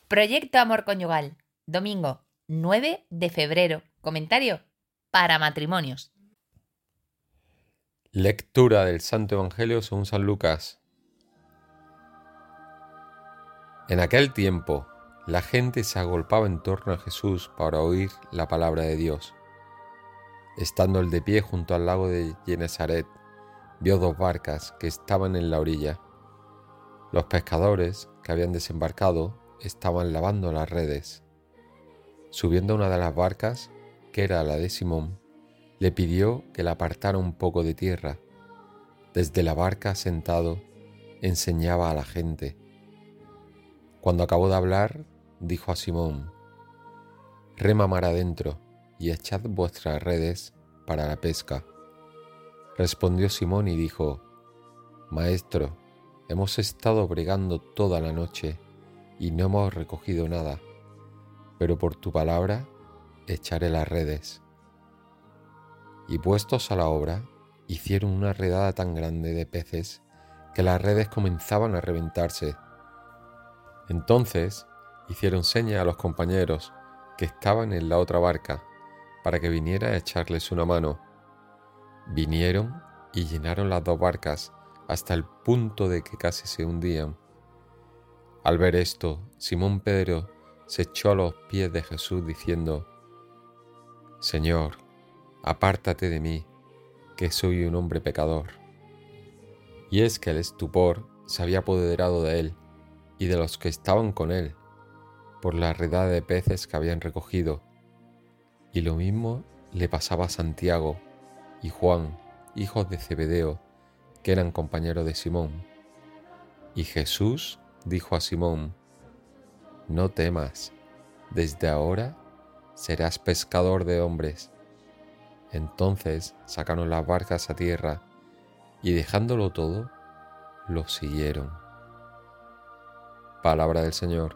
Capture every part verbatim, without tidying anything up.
Proyecto Amor Conyugal, domingo nueve de febrero. Comentario para matrimonios. Lectura del Santo Evangelio según San Lucas. En aquel tiempo, la gente se agolpaba en torno a Jesús para oír la palabra de Dios. Estando él de pie junto al lago de Genesaret, vio dos barcas que estaban en la orilla. Los pescadores que habían desembarcado estaban lavando las redes. Subiendo a una de las barcas, que era la de Simón, le pidió que la apartara un poco de tierra. Desde la barca, sentado, enseñaba a la gente. Cuando acabó de hablar, dijo a Simón: «Rema mar adentro y echad vuestras redes para la pesca». Respondió Simón y dijo: «Maestro, hemos estado bregando toda la noche y no hemos recogido nada, pero por tu palabra echaré las redes». Y puestos a la obra, hicieron una redada tan grande de peces que las redes comenzaban a reventarse. Entonces hicieron seña a los compañeros que estaban en la otra barca para que viniera a echarles una mano. Vinieron y llenaron las dos barcas hasta el punto de que casi se hundían. Al ver esto, Simón Pedro se echó a los pies de Jesús diciendo: «Señor, apártate de mí, que soy un hombre pecador». Y es que el estupor se había apoderado de él y de los que estaban con él, por la redada de peces que habían recogido. Y lo mismo le pasaba a Santiago y Juan, hijos de Zebedeo, que eran compañeros de Simón. Y Jesús dijo a Simón: «No temas, desde ahora serás pescador de hombres». Entonces sacaron las barcas a tierra y dejándolo todo, lo siguieron. Palabra del Señor.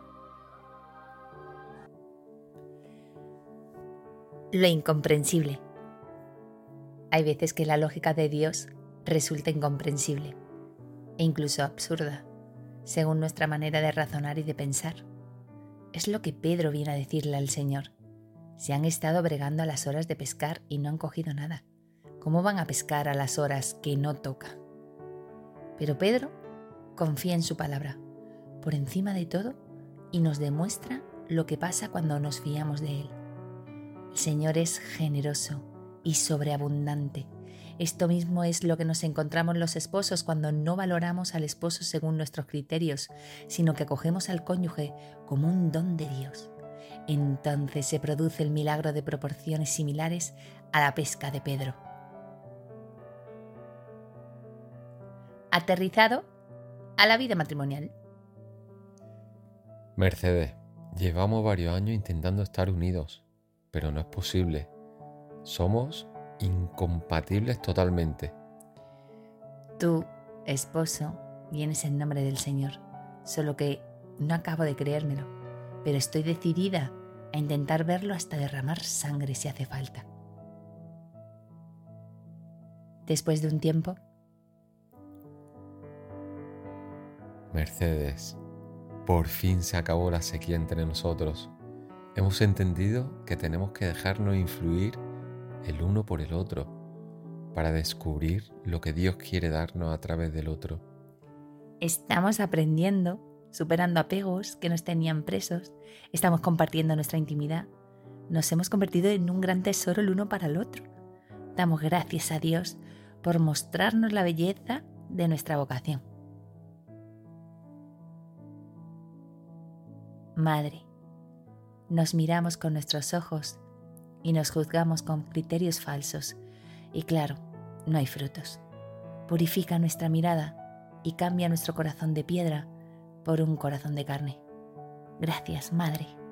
Lo incomprensible. Hay veces que la lógica de Dios resulta incomprensible e incluso absurda, según nuestra manera de razonar y de pensar. Es lo que Pedro viene a decirle al Señor. Se han estado bregando a las horas de pescar y no han cogido nada. ¿Cómo van a pescar a las horas que no toca? Pero Pedro confía en su palabra, por encima de todo, y nos demuestra lo que pasa cuando nos fiamos de Él. El Señor es generoso y sobreabundante. Esto mismo es lo que nos encontramos los esposos cuando no valoramos al esposo según nuestros criterios, sino que acogemos al cónyuge como un don de Dios. Entonces se produce el milagro de proporciones similares a la pesca de Pedro. Aterrizado a la vida matrimonial. Mercedes, llevamos varios años intentando estar unidos, pero no es posible. Somos incompatibles totalmente. Tú, esposo, vienes en nombre del Señor, solo que no acabo de creérmelo, pero estoy decidida a intentar verlo hasta derramar sangre si hace falta. Después de un tiempo, Mercedes, por fin se acabó la sequía entre nosotros. Hemos entendido que tenemos que dejarnos influir el uno por el otro para descubrir lo que Dios quiere darnos a través del otro. Estamos aprendiendo, superando apegos que nos tenían presos, estamos compartiendo nuestra intimidad. Nos hemos convertido en un gran tesoro el uno para el otro. Damos gracias a Dios por mostrarnos la belleza de nuestra vocación. Madre, nos miramos con nuestros ojos y nos juzgamos con criterios falsos. Y claro, no hay frutos. Purifica nuestra mirada y cambia nuestro corazón de piedra por un corazón de carne. Gracias, Madre.